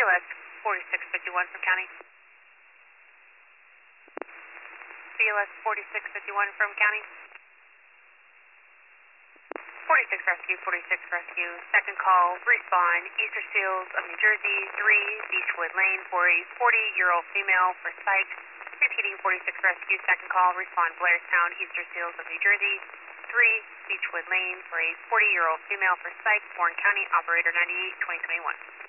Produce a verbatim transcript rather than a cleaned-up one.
B L S forty-six fifty-one from county. B L S forty-six fifty-one from county. forty-six rescue, forty-six rescue. Second call, respond, Easter Seals of New Jersey, three Beechwood Lane for a forty-year-old female for psych. Repeating forty-six rescue, second call, respond Blairstown, Easter Seals of New Jersey, three Beechwood Lane for a forty-year-old female for psych. Warren County, operator ninety-eight, twenty twenty-one.